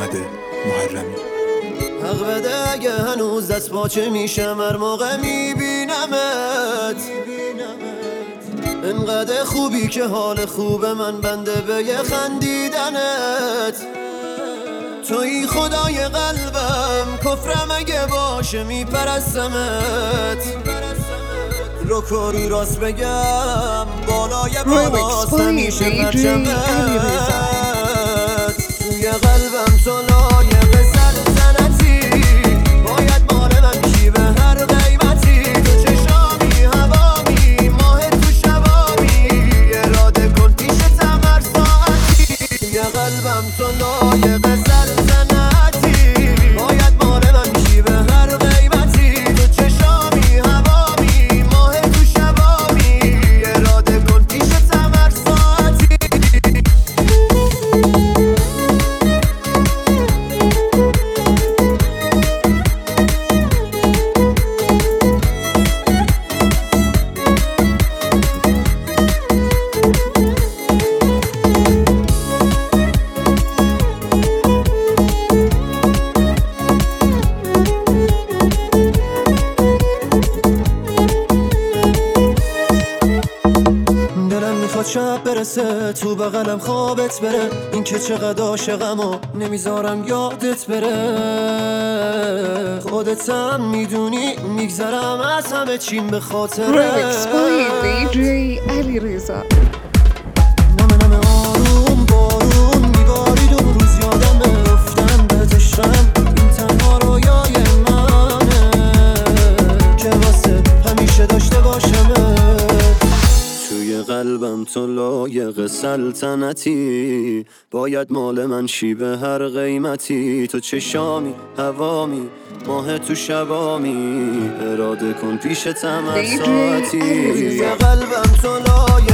محمد محرمی. حق بده اگه هنوز دست پاچه میشم هر موقع میبینمت. انقدر خوبی که حال خوب من بنده به یه خندیدنت. توی خدای قلبم کفرم اگه باشه میپرستمت. رو کاری راست بگم بالای بالاست همیشه پرچمت. توی قلبم تو لایق سلطنتی، باید مال من شی به هر قیمتی. تو چشامی هوامی ماه تو شبامی، اراده کن پیشتم هر ساعتی. توی قلبم تو لایق سلطنتی، باید مال من شی به هر قیمتی. تو چشامی هوامی ماه تو شبامی، اراده کن پیشتم هر ساعتی. میخواد شب برسه تو بغلم خوابت بره. این که چقدر عاشقم و نمیذارم یادت بره. خودتم میدونی میگذرم از همه چیم به خاطره. Remix by DJ علیرضا. نمه آروم بارون میبارید و روز یادم رفتن به تشرم. این تنها رویای منه که واسه همیشه داشته باشم. توی قلبم تو لایق سلطنتی، باید مال من شی به هر قیمتی. تو چشامی هوامی ماه تو شبامی، اراده کن پیشتم هر ساعتی. توی قلبم تو لایق